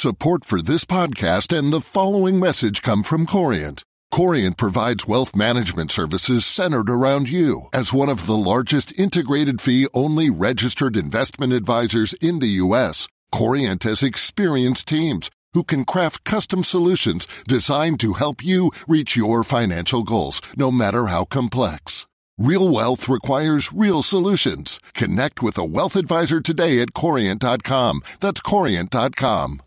Support for this podcast and the following message come from Corient. Corient provides wealth management services centered around you. As one of the largest integrated fee-only registered investment advisors in the U.S., Corient has experienced teams who can craft custom solutions designed to help you reach your financial goals, no matter how complex. Real wealth requires real solutions. Connect with a wealth advisor today at Corient.com. That's Corient.com.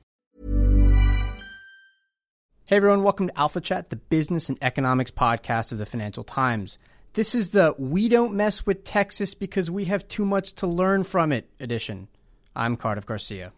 Hey everyone, welcome to Alpha Chat, the business and economics podcast of the Financial Times. This is the We Don't Mess with Texas because we have too much to learn from it edition. I'm Cardiff Garcia.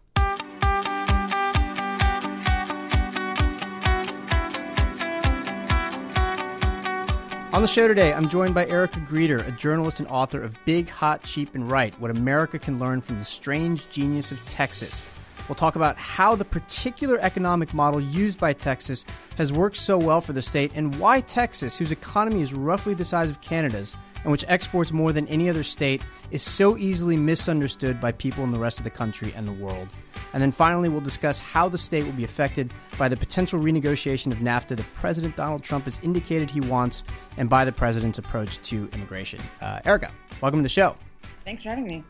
On the show today, I'm joined by Erica Greeter, a journalist and author of Big, Hot, Cheap, and Right, What America Can Learn from the Strange Genius of Texas. We'll talk about how the particular economic model used by Texas has worked so well for the state and why Texas, whose economy is roughly the size of Canada's and which exports more than any other state, is so easily misunderstood by people in the rest of the country and the world. And then finally, we'll discuss how the state will be affected by the potential renegotiation of NAFTA that President Donald Trump has indicated he wants and by the president's approach to immigration. Erica, welcome to the show. Thanks for having me.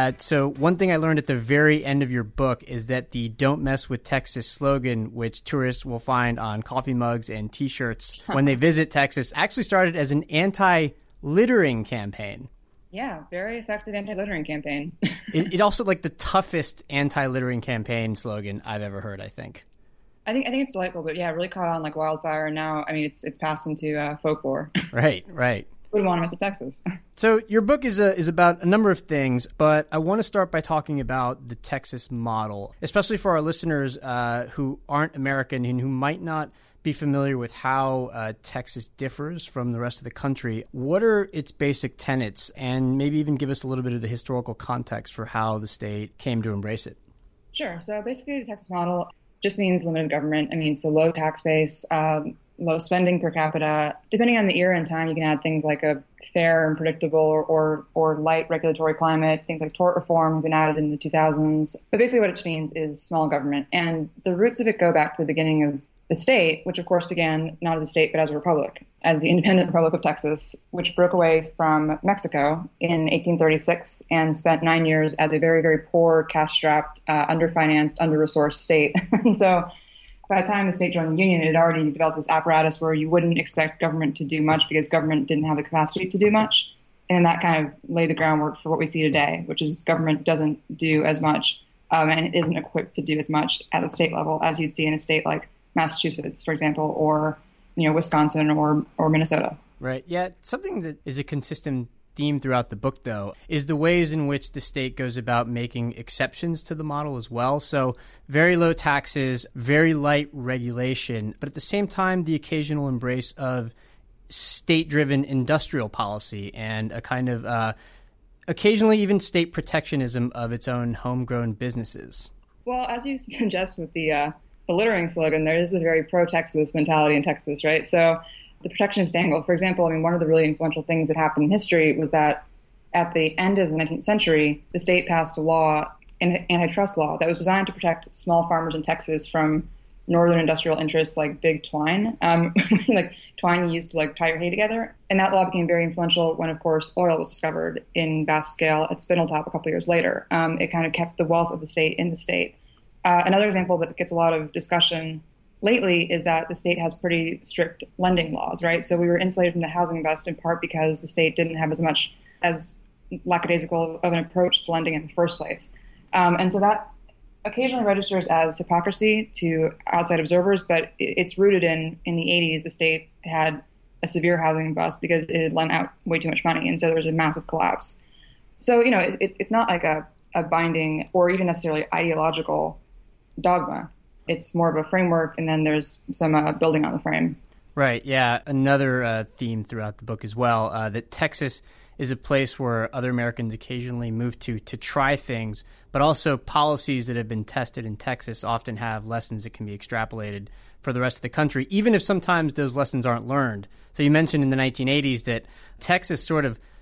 So one thing I learned at the very end of your book is that the Don't Mess with Texas slogan, which tourists will find on coffee mugs and T-shirts when they visit Texas, actually started as an anti-littering campaign. Yeah, very effective anti-littering campaign. it also like the toughest anti-littering campaign slogan I've ever heard, I think. I think it's delightful, but yeah, it really caught on like wildfire. And now, I mean, it's passed into folklore. Right. Wouldn't want to mess with Texas. So your book is about a number of things, but I want to start by talking about the Texas model, especially for our listeners who aren't American and who might not be familiar with how Texas differs from the rest of the country. What are its basic tenets, and maybe even give us a little bit of the historical context for how the state came to embrace it? Sure. So basically the Texas model just means limited government. I mean, so low tax base, low spending per capita. Depending on the era and time, you can add things like a fair and predictable or light regulatory climate. Things like tort reform have been added in the 2000s. But basically what it means is small government. And the roots of it go back to the beginning of the state, which of course began not as a state, but as a republic, as the independent Republic of Texas, which broke away from Mexico in 1836 and spent 9 years as a very, very poor, cash-strapped, underfinanced, under-resourced state. And so by the time the state joined the Union, it had already developed this apparatus where you wouldn't expect government to do much because government didn't have the capacity to do much. And that kind of laid the groundwork for what we see today, which is government doesn't do as much and it isn't equipped to do as much at the state level as you'd see in a state like Massachusetts, for example, or Wisconsin or Minnesota. Right. Yeah. Something that is a consistent theme throughout the book, though, is the ways in which the state goes about making exceptions to the model as well. So very low taxes, very light regulation, but at the same time, the occasional embrace of state-driven industrial policy and a kind of occasionally even state protectionism of its own homegrown businesses. Well, as you suggest with the littering slogan, there is a very pro-Texas mentality in Texas, right? So the protectionist angle, for example, I mean, one of the really influential things that happened in history was that at the end of the 19th century, the state passed a law, an antitrust law, that was designed to protect small farmers in Texas from northern industrial interests like big twine, like twine you used to like tie your hay together. And that law became very influential when, of course, oil was discovered in vast scale at Spindletop a couple years later. It kind of kept the wealth of the state in the state. Another example that gets a lot of discussion lately is that the state has pretty strict lending laws, right? So we were insulated from the housing bust in part because the state didn't have as lackadaisical of an approach to lending in the first place. And so that occasionally registers as hypocrisy to outside observers, but it's rooted in the 80s, the state had a severe housing bust because it had lent out way too much money. And so there was a massive collapse. So, it's not like a binding or even necessarily ideological dogma. It's more of a framework, and then there's some building on the frame. Right, yeah. Another theme throughout the book as well, that Texas is a place where other Americans occasionally move to try things, but also policies that have been tested in Texas often have lessons that can be extrapolated for the rest of the country, even if sometimes those lessons aren't learned. So you mentioned in the 1980s that Texas sort of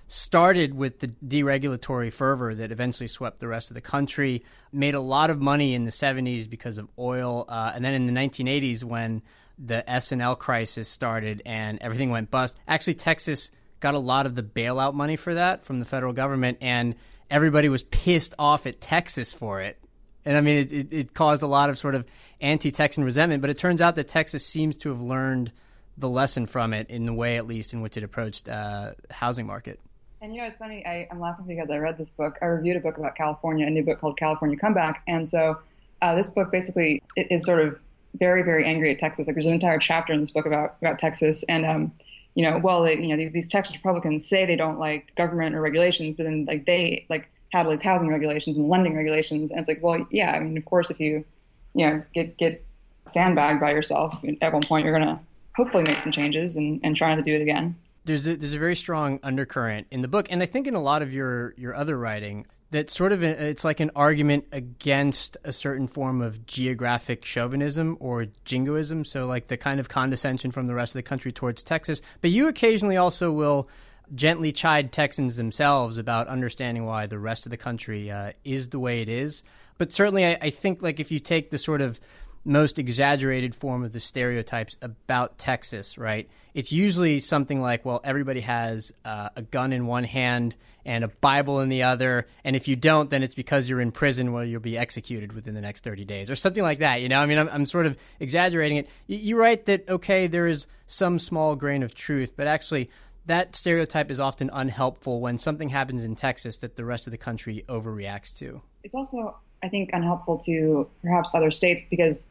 started with the deregulatory fervor that eventually swept the rest of the country, made a lot of money in the 70s because of oil, and then in the 1980s when the S&L crisis started and everything went bust. Actually, Texas got a lot of the bailout money for that from the federal government, and everybody was pissed off at Texas for it. And I mean, it caused a lot of sort of anti-Texan resentment, but it turns out that Texas seems to have learned the lesson from it in the way, at least, in which it approached the housing market. And it's funny, I'm laughing because I read this book. I reviewed a book about California, a new book called California Comeback. And so this book basically is sort of very, very angry at Texas. Like there's an entire chapter in this book about Texas. And, these Texas Republicans say they don't like government or regulations, but then they have all these housing regulations and lending regulations. And it's like, well, yeah, I mean, of course, if you get sandbagged by yourself, at one point you're going to hopefully make some changes and try not to do it again. There's a very strong undercurrent in the book, and I think in a lot of your other writing, that sort of it's like an argument against a certain form of geographic chauvinism or jingoism, so like the kind of condescension from the rest of the country towards Texas. But you occasionally also will gently chide Texans themselves about understanding why the rest of the country is the way it is. But certainly I think like if you take the sort of most exaggerated form of the stereotypes about Texas, right, it's usually something like, well, everybody has a gun in one hand and a Bible in the other, and if you don't, then it's because you're in prison where you'll be executed within the next 30 days or something like that. I mean, I'm sort of exaggerating it. You write that, okay, there is some small grain of truth, but actually that stereotype is often unhelpful when something happens in Texas that the rest of the country overreacts to. It's also, I think, unhelpful to perhaps other states because,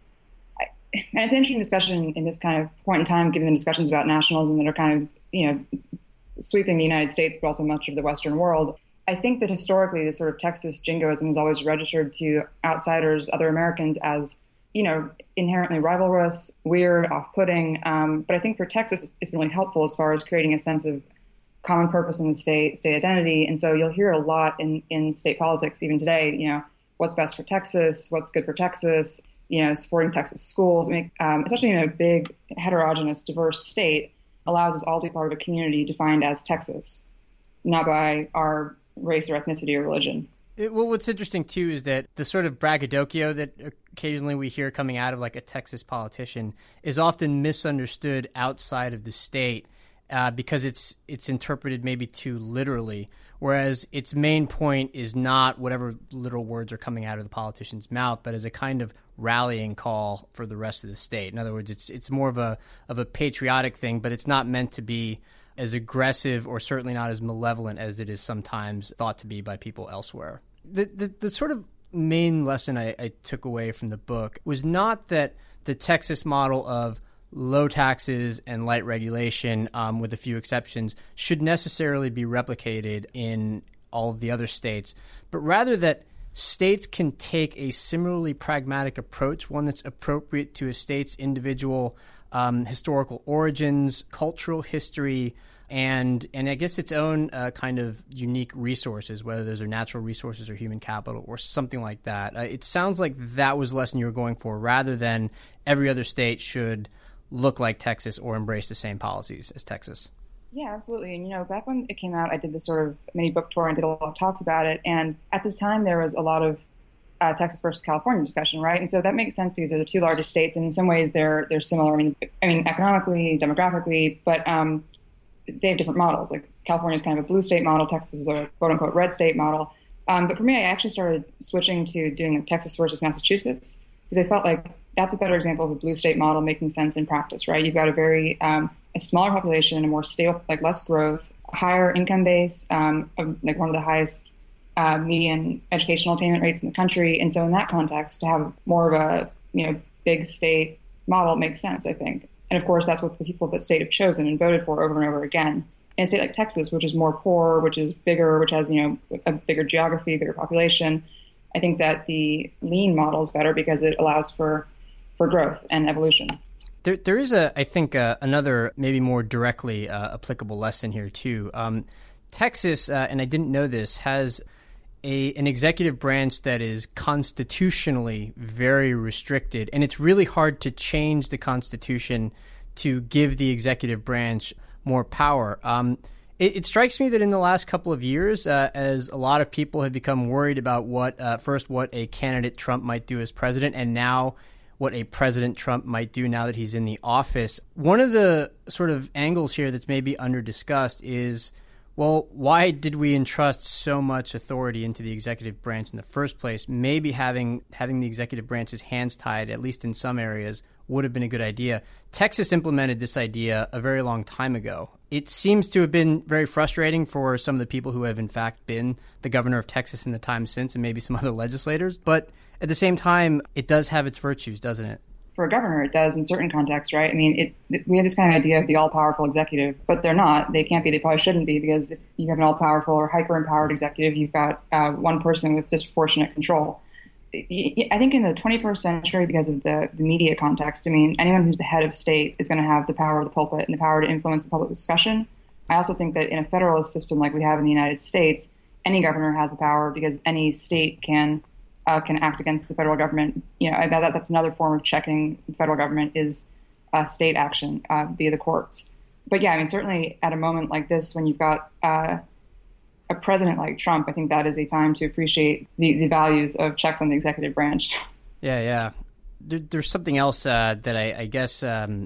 and it's an interesting discussion in this kind of point in time, given the discussions about nationalism that are kind of, sweeping the United States, but also much of the Western world. I think that historically, this sort of Texas jingoism is always registered to outsiders, other Americans, as inherently rivalrous, weird, off-putting. But I think for Texas, it's really helpful as far as creating a sense of common purpose in the state identity. And so you'll hear a lot in state politics, even today, what's best for Texas, what's good for Texas, supporting Texas schools. I mean, especially in a big, heterogeneous, diverse state, allows us all to be part of a community defined as Texas, not by our race or ethnicity or religion. Well, what's interesting, too, is that the sort of braggadocio that occasionally we hear coming out of like a Texas politician is often misunderstood outside of the state because it's interpreted maybe too literally, whereas its main point is not whatever literal words are coming out of the politician's mouth, but as a kind of rallying call for the rest of the state. In other words, it's more of a patriotic thing, but it's not meant to be as aggressive or certainly not as malevolent as it is sometimes thought to be by people elsewhere. The sort of main lesson I took away from the book was not that the Texas model of low taxes and light regulation, with a few exceptions, should necessarily be replicated in all of the other states, but rather that states can take a similarly pragmatic approach, one that's appropriate to a state's individual historical origins, cultural history, and I guess its own kind of unique resources, whether those are natural resources or human capital or something like that. It sounds like that was the lesson you were going for, rather than every other state should look like Texas or embrace the same policies as Texas. Yeah, absolutely. And, back when it came out, I did this sort of mini book tour and did a lot of talks about it. And at this time, there was a lot of Texas versus California discussion, right? And so that makes sense because they're the two largest states, and in some ways they're similar. I mean, economically, demographically, but they have different models. Like California is kind of a blue state model, Texas is a quote unquote red state model. But for me, I actually started switching to doing Texas versus Massachusetts because I felt like that's a better example of a blue state model making sense in practice, right? You've got a very a smaller population, a more stable, like less growth, higher income base, like one of the highest median educational attainment rates in the country. And so in that context, to have more of a big state model makes sense, I think. And of course, that's what the people of that state have chosen and voted for over and over again. In a state like Texas, which is more poor, which is bigger, which has a bigger geography, bigger population, I think that the lean model is better because it allows for growth and evolution. There is I think another maybe more directly applicable lesson here too. Texas, and I didn't know this, has an executive branch that is constitutionally very restricted, and it's really hard to change the Constitution to give the executive branch more power. It strikes me that in the last couple of years, as a lot of people have become worried about what a candidate Trump might do as president, and now what a President Trump might do now that he's in the office, one of the sort of angles here that's maybe under-discussed is, well, why did we entrust so much authority into the executive branch in the first place? Maybe having the executive branch's hands tied, at least in some areas, would have been a good idea. Texas implemented this idea a very long time ago. It seems to have been very frustrating for some of the people who have in fact been the governor of Texas in the time since, and maybe some other legislators. But at the same time, it does have its virtues, doesn't it? For a governor, it does in certain contexts, right? I mean, we have this kind of idea of the all-powerful executive, but they're not. They can't be. They probably shouldn't be, because if you have an all-powerful or hyper-empowered executive, you've got one person with disproportionate control. I think in the 21st century, because of the media context, I mean, anyone who's the head of state is going to have the power of the pulpit and the power to influence the public discussion. I also think that in a federalist system like we have in the United States, any governor has the power because any state can act against the federal government. You know, that's another form of checking the federal government is state action via the courts. But yeah, I mean, certainly at a moment like this, when you've got a president like Trump, I think that is a time to appreciate the values of checks on the executive branch. Yeah. There's something else that I guess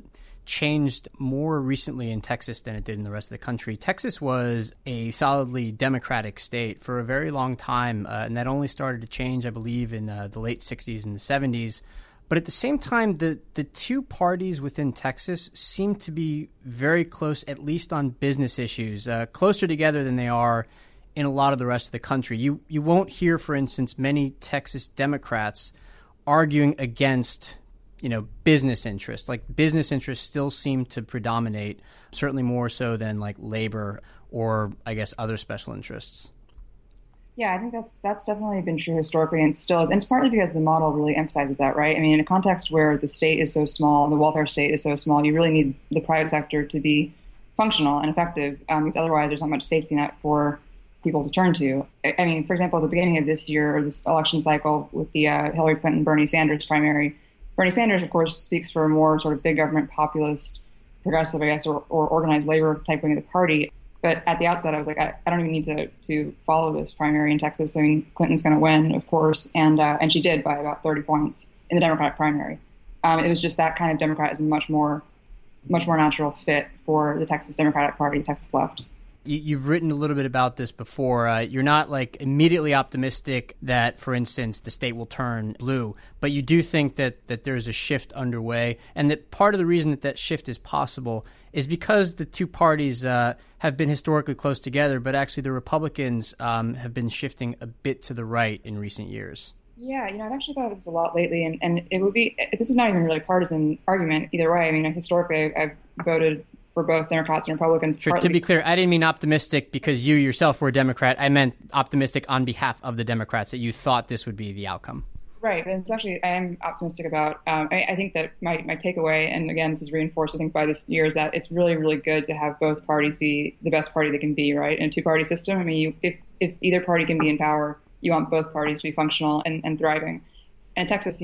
changed more recently in Texas than it did in the rest of the country. Texas was a solidly Democratic state for a very long time, and that only started to change, I believe, in the late 60s and the 70s. But at the same time, the two parties within Texas seem to be very close, at least on business issues, closer together than they are in a lot of the rest of the country. You won't hear, for instance, many Texas Democrats arguing against, business interests. Like, business interests still seem to predominate, certainly more so than like labor or, I guess, other special interests. Yeah, I think that's definitely been true historically, and still is. And it's partly because the model really emphasizes that, right? I mean, in a context where the state is so small, the welfare state is so small, you really need the private sector to be functional and effective, because otherwise there's not much safety net for people to turn to. I mean, for example, at the beginning of this year, or this election cycle with the Hillary Clinton-Bernie Sanders primary, Bernie Sanders, of course, speaks for a more sort of big government, populist, progressive, I guess, or organized labor type wing of the party. But at the outset, I was like, I don't even need to follow this primary in Texas. I mean, Clinton's going to win, of course, and she did by about 30 points in the Democratic primary. It was just that kind of Democrat is a much more natural fit for the Texas Democratic Party, Texas left. You've written a little bit about this before. You're not like immediately optimistic that, for instance, the state will turn blue, but you do think that there's a shift underway, and that part of the reason that shift is possible is because the two parties have been historically close together, but actually the Republicans have been shifting a bit to the right in recent years. Yeah, I've actually thought of this a lot lately, and it would be, this is not even really a partisan argument either way. I mean, historically, I've voted for both Democrats and Republicans. Sure, to be clear, I didn't mean optimistic because you yourself were a Democrat. I meant optimistic on behalf of the Democrats, that you thought this would be the outcome. Right, and it's actually, I am optimistic about, I think that my takeaway, and again, this is reinforced, I think, by this year, is that it's really, really good to have both parties be the best party they can be, right? In a two-party system, I mean, if either party can be in power, you want both parties to be functional and thriving. And in Texas,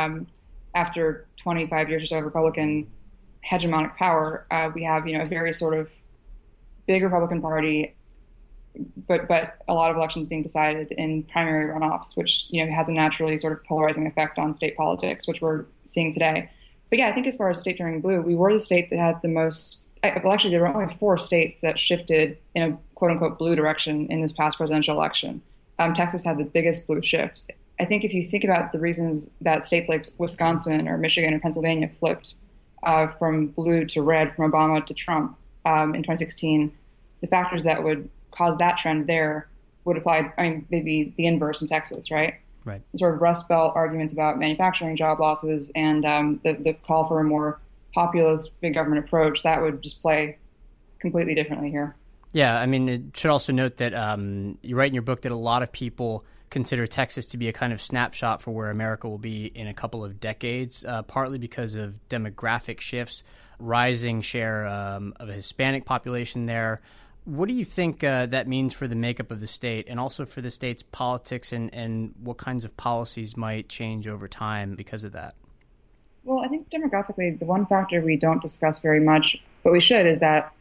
after 25 years or so of Republican hegemonic power, we have, a very sort of big Republican Party, but a lot of elections being decided in primary runoffs, which, has a naturally sort of polarizing effect on state politics, which we're seeing today. But yeah, I think as far as state turning blue, we were the state that had the most, well, actually, there were only 4 states that shifted in a quote unquote blue direction in this past presidential election. Texas had the biggest blue shift. I think if you think about the reasons that states like Wisconsin or Michigan or Pennsylvania flipped from blue to red, from Obama to Trump in 2016, the factors that would cause that trend there would apply, maybe the inverse in Texas, right? Right. The sort of Rust Belt arguments about manufacturing job losses and the call for a more populist big government approach, that would just play completely differently here. Yeah, it should also note that you write in your book that a lot of people consider Texas to be a kind of snapshot for where America will be in a couple of decades, partly because of demographic shifts, rising share of a Hispanic population there. What do you think that means for the makeup of the state and also for the state's politics, and what kinds of policies might change over time because of that? Well, I think demographically, the one factor we don't discuss very much, but we should, is that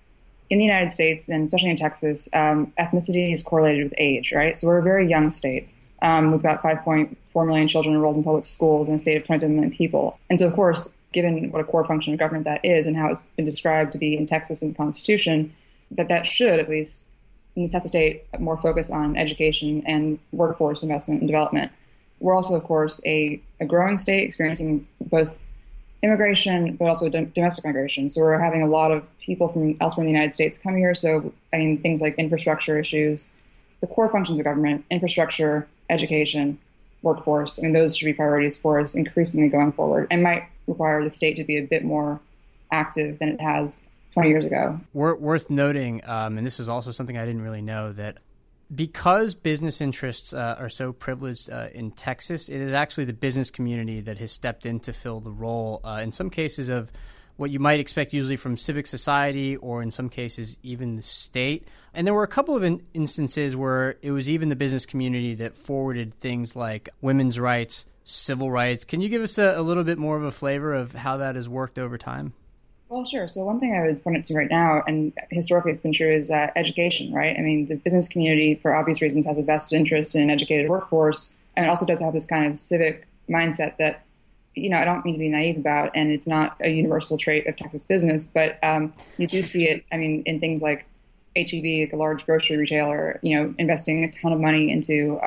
in the United States, and especially in Texas, ethnicity is correlated with age, right? So we're a very young state. We've got 5.4 million children enrolled in public schools in a state of 27 million people. And so, of course, given what a core function of government that is and how it's been described to be in Texas in the Constitution, that should at least necessitate more focus on education and workforce investment and development. We're also, of course, a growing state experiencing both immigration, but also domestic migration. So we're having a lot of people from elsewhere in the United States come here. So, I mean, things like infrastructure issues, the core functions of government, infrastructure, education, workforce, I mean, those should be priorities for us increasingly going forward and might require the state to be a bit more active than it has 20 years ago. Worth noting, and this is also something I didn't really know, that because business interests are so privileged in Texas, it is actually the business community that has stepped in to fill the role, in some cases of what you might expect usually from civic society, or in some cases even the state. And there were a couple of instances where it was even the business community that forwarded things like women's rights, civil rights. Can you give us a little bit more of a flavor of how that has worked over time? Well, sure. So one thing I would point it to right now, and historically it's been true, is education, right? I mean, the business community, for obvious reasons, has a vested interest in an educated workforce, and it also does have this kind of civic mindset that, you know, I don't mean to be naive about, and it's not a universal trait of Texas business, but you do see it, I mean, in things like H-E-B, like a large grocery retailer, you know, investing a ton of money into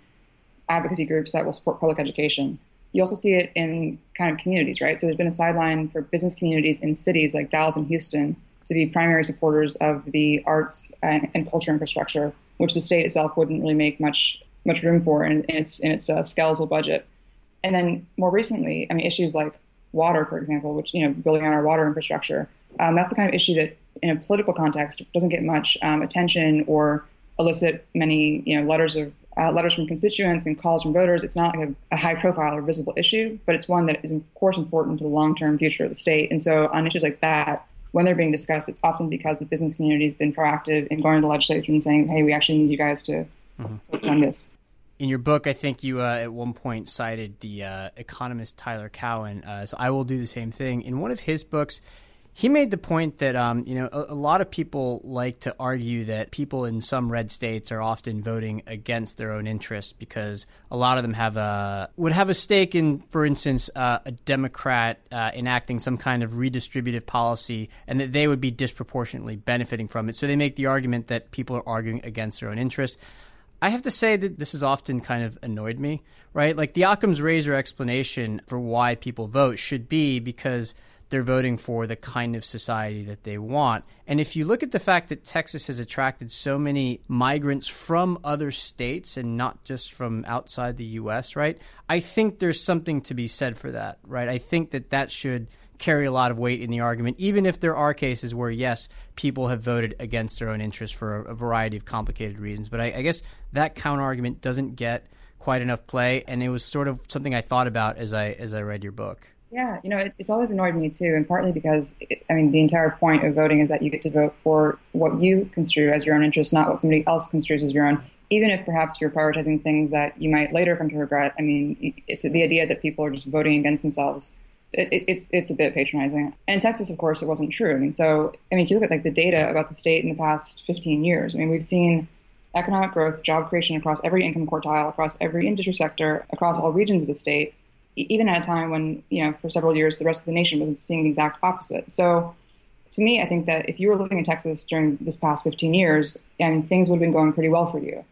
advocacy groups that will support public education. You also see it in kind of communities, right? So there's been a sideline for business communities in cities like Dallas and Houston to be primary supporters of the arts and culture infrastructure, which the state itself wouldn't really make much room for in its skeletal budget. And then more recently, I mean, issues like water, for example, which, you know, building on our water infrastructure, that's the kind of issue that in a political context doesn't get much attention or elicit many, you know, letters from constituents and calls from voters. It's not like a high profile or visible issue, but it's one that is, of course, important to the long-term future of the state. And so on issues like that, when they're being discussed, it's often because the business community has been proactive in going to the legislature and saying, hey, we actually need you guys to focus on this. In your book, I think you at one point cited the economist Tyler Cowen, so I will do the same thing. In one of his books, he made the point that you know, a lot of people like to argue that people in some red states are often voting against their own interests because a lot of them would have a stake in, for instance, a Democrat enacting some kind of redistributive policy, and that they would be disproportionately benefiting from it. So they make the argument that people are arguing against their own interests. I have to say that this has often kind of annoyed me, right? Like the Occam's razor explanation for why people vote should be because they're voting for the kind of society that they want. And if you look at the fact that Texas has attracted so many migrants from other states and not just from outside the U.S., right? I think there's something to be said for that, right? I think that should carry a lot of weight in the argument, even if there are cases where, yes, people have voted against their own interests for a variety of complicated reasons. But I guess that counter-argument doesn't get quite enough play, and it was sort of something I thought about as I read your book. Yeah, you know, it's always annoyed me too, and partly because, the entire point of voting is that you get to vote for what you construe as your own interest, not what somebody else construes as your own, even if perhaps you're prioritizing things that you might later come to regret. I mean, it's the idea that people are just voting against themselves. It's a bit patronizing. And in Texas, of course, it wasn't true. If you look at like the data about the state in the past 15 years, we've seen economic growth, job creation across every income quartile, across every industry sector, across all regions of the state, even at a time when, for several years, the rest of the nation was seeing the exact opposite. So to me, I think that if you were living in Texas during this past 15 years, and things would have been going pretty well for you,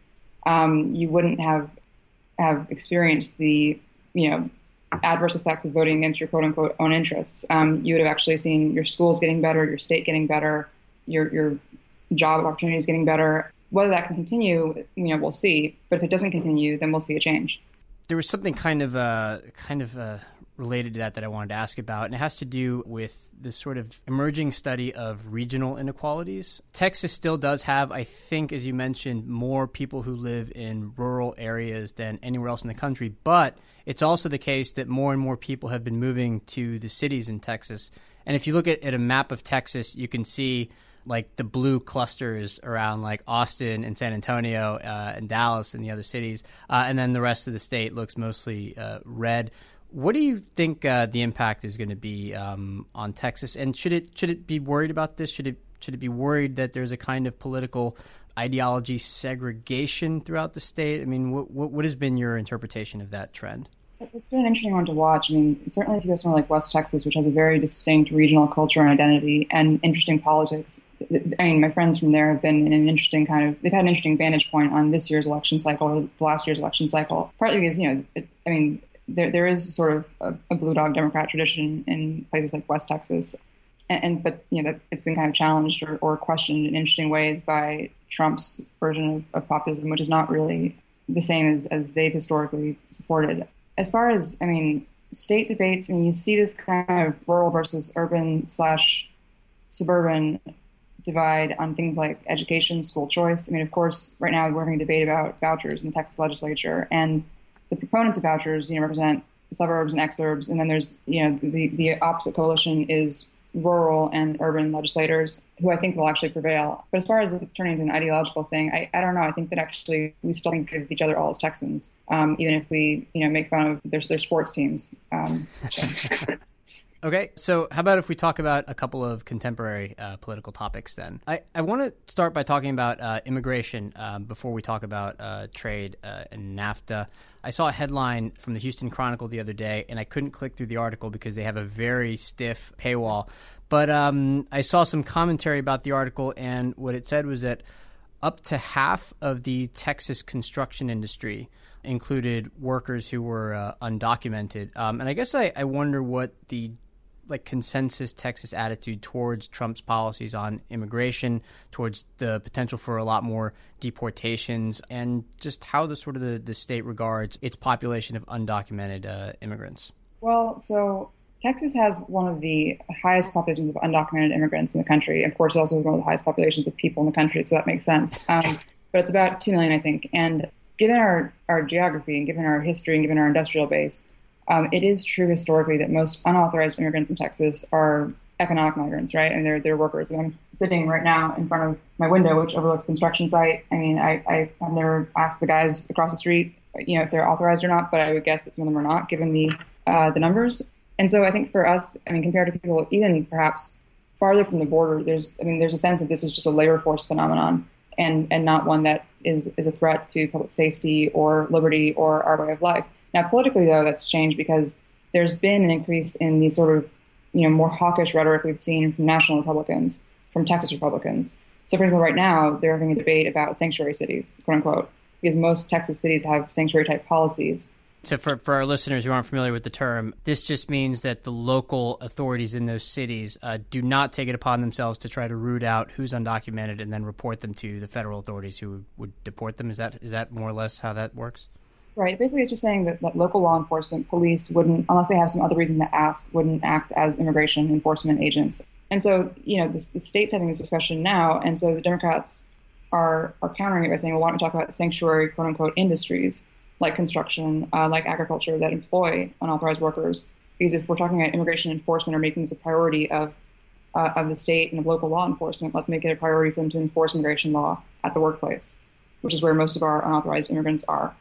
you wouldn't have experienced the, adverse effects of voting against your quote unquote own interests. You would have actually seen your schools getting better, your state getting better, your job opportunities getting better. Whether that can continue, we'll see. But if it doesn't continue, then we'll see a change. There was something kind of related to that I wanted to ask about, and it has to do with this sort of emerging study of regional inequalities. Texas still does have, I think, as you mentioned, more people who live in rural areas than anywhere else in the country, but it's also the case that more and more people have been moving to the cities in Texas. And if you look at a map of Texas, you can see like the blue clusters around like Austin and San Antonio and Dallas and the other cities. And then the rest of the state looks mostly red. What do you think the impact is going to be on Texas? And should it be worried about this? Should Should it be worried that there's a kind of political ideology segregation throughout the state? I mean, what has been your interpretation of that trend? It's been an interesting one to watch. I mean, certainly if you go somewhere like West Texas, which has a very distinct regional culture and identity and interesting politics, I mean, my friends from there have been in an interesting they've had an interesting vantage point on this year's election cycle or the last year's election cycle, partly because, there is sort of a blue dog Democrat tradition in places like West Texas. But that it's been kind of challenged or questioned in interesting ways by Trump's version of populism, which is not really the same as they've historically supported. As far as, state debates, you see this kind of rural versus urban/suburban divide on things like education, school choice. Of course, right now we're having a debate about vouchers in the Texas legislature, and the proponents of vouchers, represent suburbs and exurbs, and then there's, the opposite coalition is rural and urban legislators who I think will actually prevail. But as far as it's turning into an ideological thing, I don't know. I think that actually we still think of each other all as Texans, even if we, make fun of their sports teams. Okay, so how about if we talk about a couple of contemporary political topics then? I want to start by talking about immigration before we talk about trade and NAFTA. I saw a headline from the Houston Chronicle the other day, and I couldn't click through the article because they have a very stiff paywall. But I saw some commentary about the article, and what it said was that up to half of the Texas construction industry included workers who were undocumented. And I guess I wonder what the consensus Texas attitude towards Trump's policies on immigration, towards the potential for a lot more deportations, and just how the state regards its population of undocumented immigrants. Well, so Texas has one of the highest populations of undocumented immigrants in the country. Of course, it also has one of the highest populations of people in the country, so that makes sense. But it's about 2 million, I think. And given our geography and given our history and given our industrial base, it is true historically that most unauthorized immigrants in Texas are economic migrants, right? They're workers. And I'm sitting right now in front of my window, which overlooks a construction site. I've never asked the guys across the street, if they're authorized or not, but I would guess that some of them are not, given the numbers. And so I think for us, compared to people even perhaps farther from the border, there's a sense that this is just a labor force phenomenon and not one that is a threat to public safety or liberty or our way of life. Now, politically, though, that's changed because there's been an increase in the sort of, more hawkish rhetoric we've seen from national Republicans, from Texas Republicans. So, for example, right now, they're having a debate about sanctuary cities, quote unquote, because most Texas cities have sanctuary-type policies. So for our listeners who aren't familiar with the term, this just means that the local authorities in those cities do not take it upon themselves to try to root out who's undocumented and then report them to the federal authorities who would deport them. Is that more or less how that works? Right. Basically, it's just saying that local law enforcement, police wouldn't, unless they have some other reason to ask, wouldn't act as immigration enforcement agents. And so, the state's having this discussion now, and so the Democrats are countering it by saying, well, why don't we talk about sanctuary, quote unquote, industries like construction, like agriculture that employ unauthorized workers? Because if we're talking about immigration enforcement or making this a priority of the state and of local law enforcement, let's make it a priority for them to enforce immigration law at the workplace, which is where most of our unauthorized immigrants are.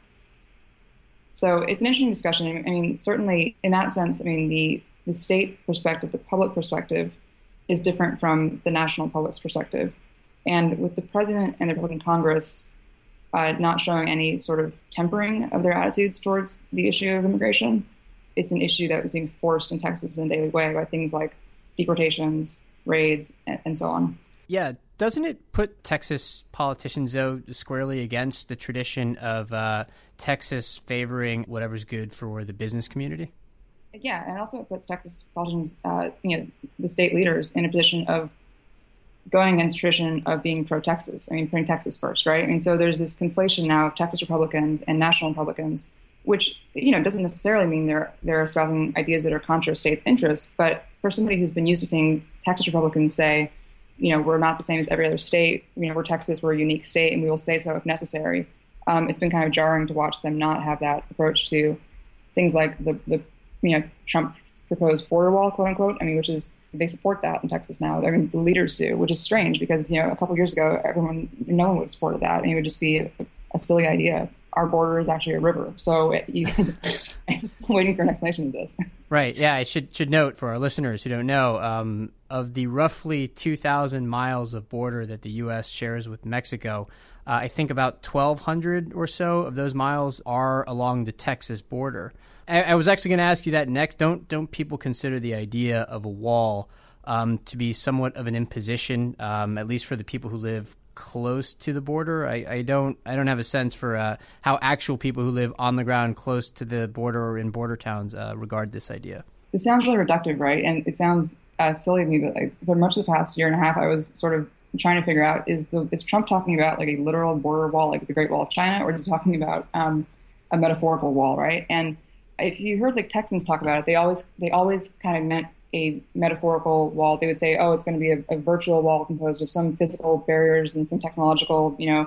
So it's an interesting discussion. Certainly in that sense, the state perspective, the public perspective is different from the national public's perspective. And with the president and the Republican Congress not showing any sort of tempering of their attitudes towards the issue of immigration, it's an issue that was being forced in Texas in a daily way by things like deportations, raids, and so on. Yeah. Doesn't it put Texas politicians, though, squarely against the tradition of Texas favoring whatever's good for the business community? Yeah, and also it puts Texas politicians, the state leaders, in a position of going against tradition of being pro-Texas. Putting Texas first, right? So there's this conflation now of Texas Republicans and national Republicans, which, doesn't necessarily mean they're espousing ideas that are contra state's interests. But for somebody who's been used to seeing Texas Republicans say, we're not the same as every other state. We're Texas, we're a unique state, and we will say so if necessary. It's been kind of jarring to watch them not have that approach to things like the Trump's proposed border wall, quote unquote. Which is, they support that in Texas now. The leaders do, which is strange because, a couple of years ago, no one would have supported that. It would just be a silly idea. our border is actually a river. So I'm just waiting for an explanation of this. Right. Yeah, I should note for our listeners who don't know, of the roughly 2,000 miles of border that the U.S. shares with Mexico, I think about 1,200 or so of those miles are along the Texas border. I was actually going to ask you that next. Don't people consider the idea of a wall to be somewhat of an imposition, at least for the people who live close to the border? I don't have a sense for how actual people who live on the ground close to the border or in border towns regard this idea. It sounds really reductive, right? And it sounds silly to me, but for much of the past year and a half, I was sort of trying to figure out, is Trump talking about like a literal border wall, like the Great Wall of China, or is he talking about a metaphorical wall, right? And if you heard like Texans talk about it, they always kind of meant a metaphorical wall. They would say, oh, it's going to be a virtual wall composed of some physical barriers and some technological,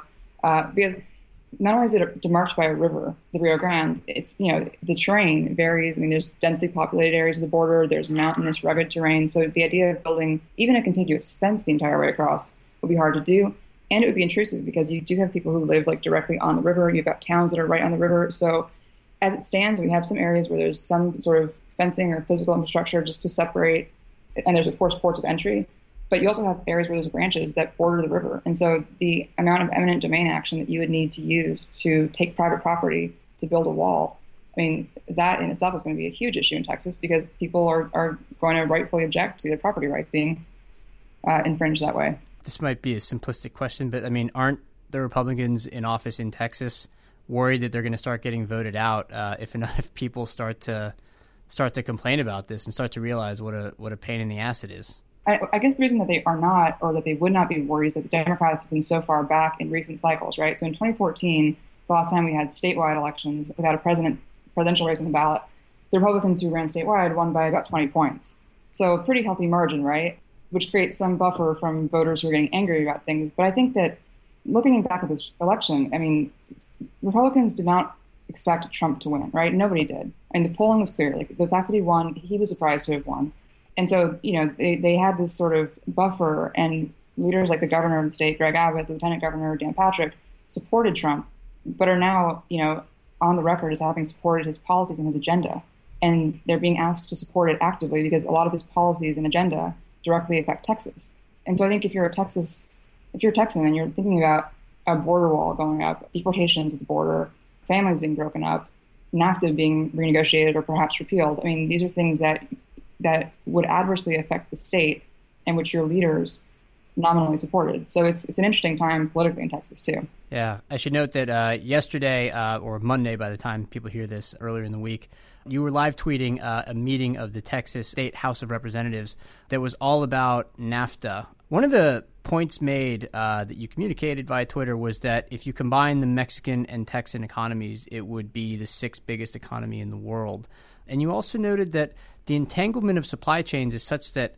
because not only is it demarked by a river, the Rio Grande, it's, the terrain varies. I mean, there's densely populated areas of the border, there's mountainous, rugged terrain. So the idea of building even a contiguous fence the entire way across would be hard to do. And it would be intrusive because you do have people who live like directly on the river. You've got towns that are right on the river. So as it stands, we have some areas where there's some sort of fencing or physical infrastructure just to separate, and there's of course ports of entry, but you also have areas where there's branches that border the river. And so the amount of eminent domain action that you would need to use to take private property to build a wall, I mean, that in itself is going to be a huge issue in Texas because people are going to rightfully object to their property rights being infringed that way. This might be a simplistic question, but I mean, aren't the Republicans in office in Texas worried that they're going to start getting voted out if enough people start to complain about this and start to realize what a pain in the ass it is? I guess the reason that they are not, or that they would not be worried, is that the Democrats have been so far back in recent cycles, right? So in 2014, the last time we had statewide elections without a presidential race on the ballot, the Republicans who ran statewide won by about 20 points. So a pretty healthy margin, right? Which creates some buffer from voters who are getting angry about things. But I think that looking back at this election, I mean, Republicans did not expect Trump to win, right? Nobody did. And the polling was clear. Like the fact that he won, he was surprised to have won. And so, they had this sort of buffer, and leaders like the governor of the state, Greg Abbott, the lieutenant governor, Dan Patrick, supported Trump, but are now, on the record as having supported his policies and his agenda. And they're being asked to support it actively because a lot of his policies and agenda directly affect Texas. And so I think if you're a Texan and you're thinking about a border wall going up, deportations at the border, families being broken up, NAFTA being renegotiated or perhaps repealed, I mean, these are things that would adversely affect the state and which your leaders nominally supported. So it's an interesting time politically in Texas, too. Yeah. I should note that yesterday, or Monday by the time people hear this, earlier in the week, you were live tweeting a meeting of the Texas State House of Representatives that was all about NAFTA. One of the points made that you communicated via Twitter was that if you combine the Mexican and Texan economies, it would be the sixth biggest economy in the world. And you also noted that the entanglement of supply chains is such that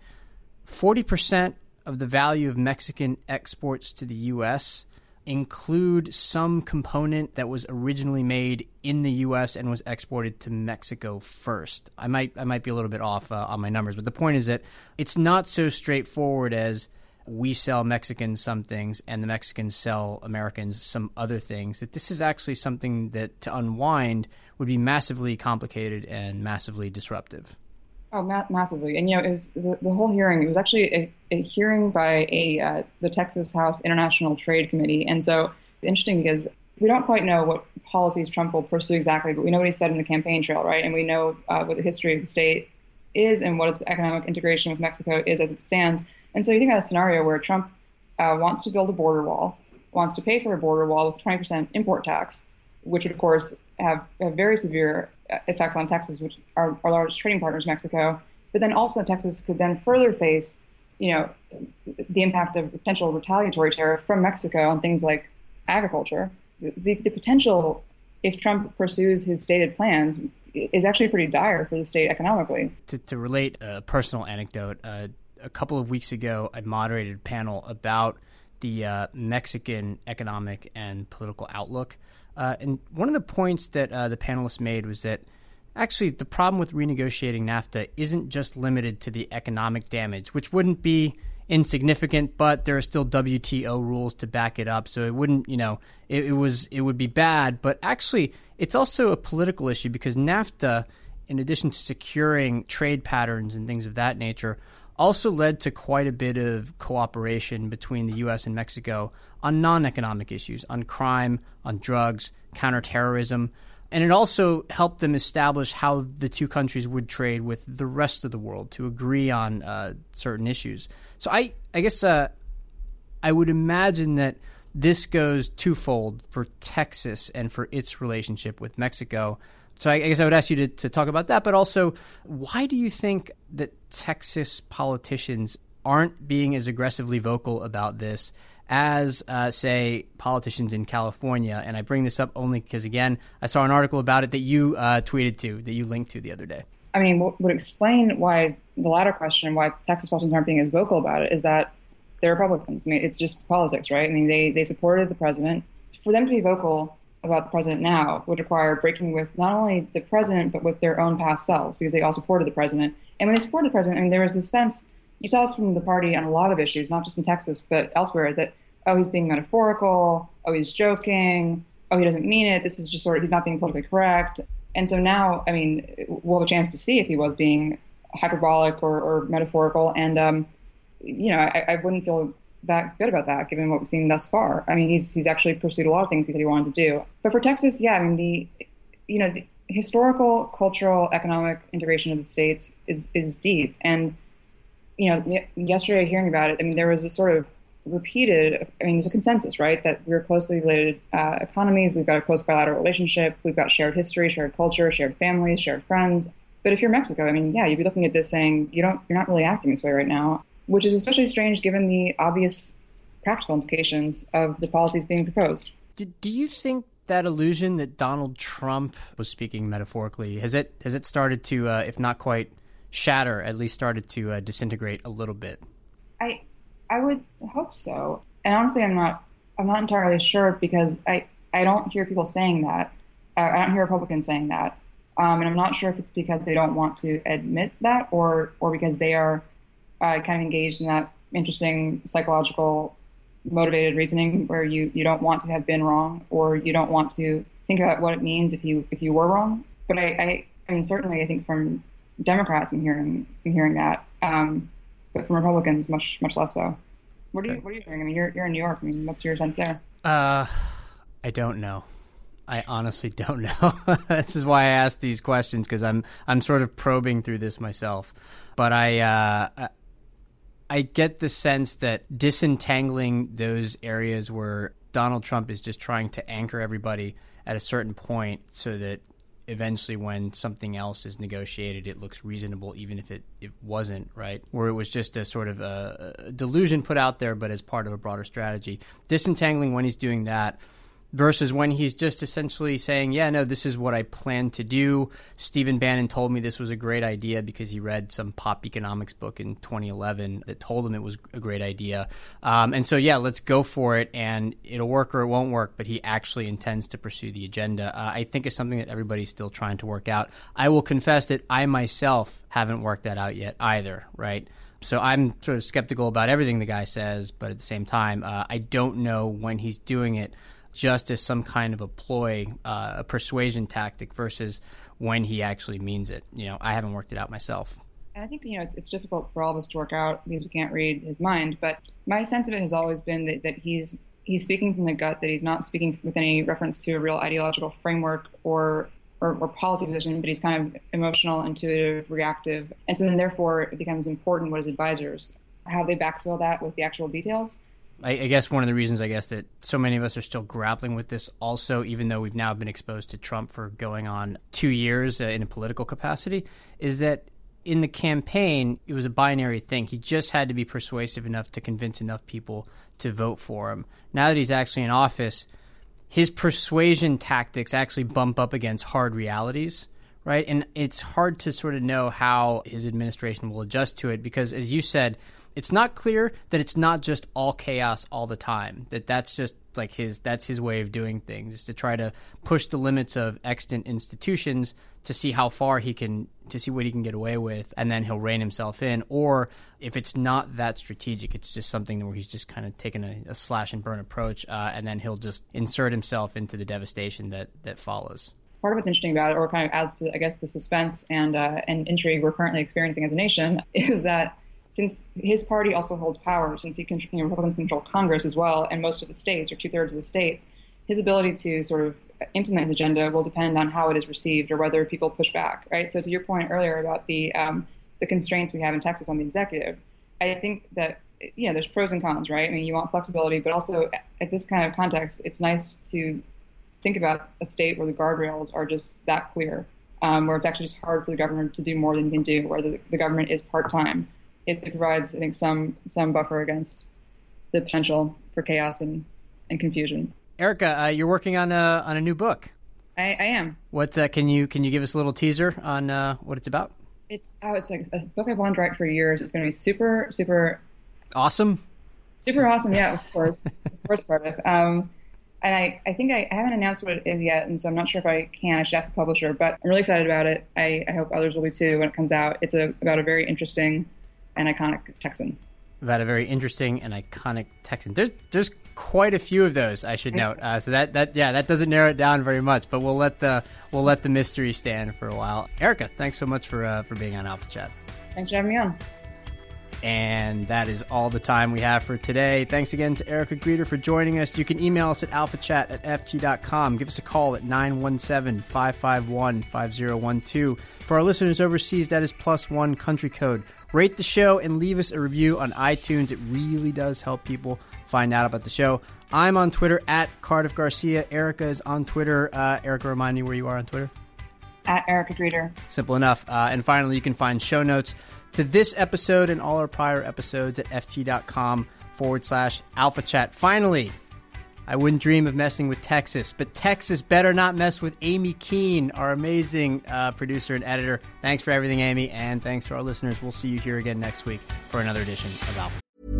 40% of the value of Mexican exports to the U.S. include some component that was originally made in the U.S. and was exported to Mexico first. I might be a little bit off on my numbers, but the point is that it's not so straightforward as we sell Mexicans some things and the Mexicans sell Americans some other things, that this is actually something that to unwind would be massively complicated and massively disruptive. Oh, massively. And, it was the whole hearing. It was actually a hearing by the Texas House International Trade Committee. And so it's interesting because we don't quite know what policies Trump will pursue exactly, but we know what he said in the campaign trail, right? And we know what the history of the state is and what its economic integration with Mexico is as it stands. And so you think about a scenario where Trump wants to build a border wall, wants to pay for a border wall with 20% import tax, which would, of course, have very severe effects on Texas, which are our largest trading partners, Mexico. But then also Texas could then further face, the impact of potential retaliatory tariff from Mexico on things like agriculture. The potential, if Trump pursues his stated plans, is actually pretty dire for the state economically. To relate a personal anecdote, a couple of weeks ago, I moderated a panel about the Mexican economic and political outlook. And one of the points that the panelists made was that actually the problem with renegotiating NAFTA isn't just limited to the economic damage, which wouldn't be insignificant, but there are still WTO rules to back it up. So it wouldn't, it would be bad. But actually, it's also a political issue because NAFTA, in addition to securing trade patterns and things of that nature, also led to quite a bit of cooperation between the U.S. and Mexico on non-economic issues, on crime, on drugs, counterterrorism. And it also helped them establish how the two countries would trade with the rest of the world to agree on certain issues. So I guess I would imagine that this goes twofold for Texas and for its relationship with Mexico. So I guess I would ask you to talk about that, but also why do you think that Texas politicians aren't being as aggressively vocal about this as, say, politicians in California? And I bring this up only because, again, I saw an article about it that you tweeted to, that you linked to the other day. I mean, what would explain why the latter question, why Texas politicians aren't being as vocal about it, is that they're Republicans. I mean, it's just politics, right? I mean, they supported the president. For them to be vocal about the president now would require breaking with not only the president, but with their own past selves, because they all supported the president. And when they supported the president, I mean, there was this sense, you saw this from the party on a lot of issues, not just in Texas, but elsewhere, that, oh, he's being metaphorical, oh, he's joking, oh, he doesn't mean it, this is just sort of, he's not being politically correct. And so now, I mean, we'll have a chance to see if he was being hyperbolic or metaphorical. And, I wouldn't feel that good about that, given what we've seen thus far. I mean, he's actually pursued a lot of things he said he wanted to do. But for Texas, yeah, I mean, the historical, cultural, economic integration of the states is deep. And, yesterday hearing about it, I mean, there was a sort of repeated, I mean, there's a consensus, right, that we're closely related economies, we've got a close bilateral relationship, we've got shared history, shared culture, shared families, shared friends. But if you're Mexico, I mean, yeah, you'd be looking at this saying, you're not really acting this way right now, which is especially strange given the obvious practical implications of the policies being proposed. Do you think that illusion that Donald Trump was speaking metaphorically, has it started to, if not quite shatter, at least started to disintegrate a little bit? I would hope so. And honestly, I'm not entirely sure, because I don't hear people saying that. I don't hear Republicans saying that. And I'm not sure if it's because they don't want to admit that or because they are kind of engaged in that interesting psychological motivated reasoning where you don't want to have been wrong, or you don't want to think about what it means if you were wrong. But I mean, certainly I think from Democrats I'm hearing that, but from Republicans much less so. What are you hearing? I mean, you're in New York. I mean, what's your sense there? I don't know. I honestly don't know. This is why I ask these questions, because I'm sort of probing through this myself. But I get the sense that disentangling those areas where Donald Trump is just trying to anchor everybody at a certain point so that eventually when something else is negotiated, it looks reasonable, even if it wasn't, right? Where it was just a sort of a delusion put out there, but as part of a broader strategy. Disentangling when he's doing that versus when he's just essentially saying, yeah, no, this is what I plan to do. Stephen Bannon told me this was a great idea because he read some pop economics book in 2011 that told him it was a great idea. And so, yeah, let's go for it, and it'll work or it won't work, but he actually intends to pursue the agenda. I think it's something that everybody's still trying to work out. I will confess that I myself haven't worked that out yet either, right? So I'm sort of skeptical about everything the guy says, but at the same time, I don't know when he's doing it just as some kind of a ploy, a persuasion tactic, versus when he actually means it. I haven't worked it out myself. And I think, it's difficult for all of us to work out because we can't read his mind. But my sense of it has always been that he's speaking from the gut, that he's not speaking with any reference to a real ideological framework or policy position, but he's kind of emotional, intuitive, reactive. And so then therefore it becomes important what his advisors, how they backfill that with the actual details. I guess one of the reasons, that so many of us are still grappling with this also, even though we've now been exposed to Trump for going on 2 years in a political capacity, is that in the campaign, it was a binary thing. He just had to be persuasive enough to convince enough people to vote for him. Now that he's actually in office, his persuasion tactics actually bump up against hard realities, right? And it's hard to sort of know how his administration will adjust to it because, as you said, it's not clear that it's not just all chaos all the time, that's just like that's his way of doing things, is to try to push the limits of extant institutions to see how far to see what he can get away with, and then he'll rein himself in. Or if it's not that strategic, it's just something where he's just kind of taking a slash and burn approach, and then he'll just insert himself into the devastation that follows. Part of what's interesting about it, or kind of adds to, I guess, the suspense and intrigue we're currently experiencing as a nation, is that since his party also holds power, since Republicans control Congress as well, and most of the states, or 2/3 of the states, his ability to sort of implement his agenda will depend on how it is received or whether people push back, right? So to your point earlier about the constraints we have in Texas on the executive, I think that, there's pros and cons, right? I mean, you want flexibility, but also at this kind of context, it's nice to think about a state where the guardrails are just that clear, where it's actually just hard for the government to do more than you can do, where the government is part-time. It provides, I think, some buffer against the potential for chaos and confusion. Erica, you're working on a new book. I am. What can you give us a little teaser on what it's about? It's like a book I've wanted to write for years. It's going to be super, super awesome. Super awesome, yeah, of course. The first part of it. And I think I haven't announced what it is yet, and so I'm not sure if I can. I should ask the publisher, but I'm really excited about it. I hope others will be too when it comes out. It's about a very interesting and iconic Texan. About a very interesting and iconic Texan. There's quite a few of those, I should note. So that doesn't narrow it down very much, but we'll let the mystery stand for a while. Erica, thanks so much for being on Alpha Chat. Thanks for having me on. And that is all the time we have for today. Thanks again to Erica Greeter for joining us. You can email us at alphachat@ft.com. Give us a call at 917-551-5012. For our listeners overseas, that is +1 country code. Rate the show and leave us a review on iTunes. It really does help people find out about the show. I'm on Twitter at Cardiff Garcia. Erica is on Twitter. Erica, remind me where you are on Twitter. At Erica Greeter. Simple enough. And finally, you can find show notes to this episode and all our prior episodes at ft.com/Alpha Chat. Finally, I wouldn't dream of messing with Texas, but Texas better not mess with Amy Keene, our amazing producer and editor. Thanks for everything, Amy, and thanks to our listeners. We'll see you here again next week for another edition of Alpha.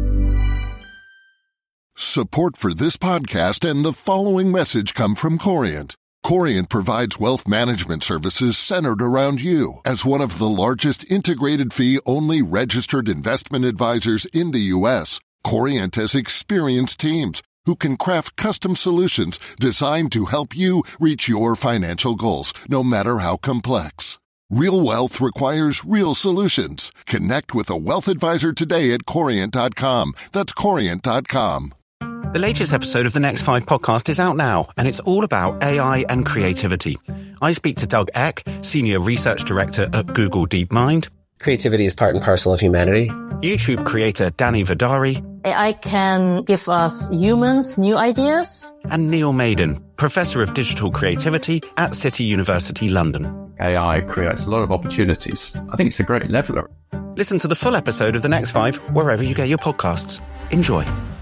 Support for this podcast and the following message come from Corient. Corient provides wealth management services centered around you. As one of the largest integrated fee-only registered investment advisors in the U.S., Corient has experienced teams who can craft custom solutions designed to help you reach your financial goals, no matter how complex. Real wealth requires real solutions. Connect with a wealth advisor today at Corient.com. That's Corient.com. The latest episode of the Next 5 podcast is out now, and it's all about AI and creativity. I speak to Doug Eck, Senior Research Director at Google DeepMind. Creativity is part and parcel of humanity. YouTube creator Danny Vidari. AI can give us humans new ideas. And Neil Maiden, Professor of Digital Creativity at City University London. AI creates a lot of opportunities. I think it's a great leveler. Listen to the full episode of The Next 5 wherever you get your podcasts. Enjoy.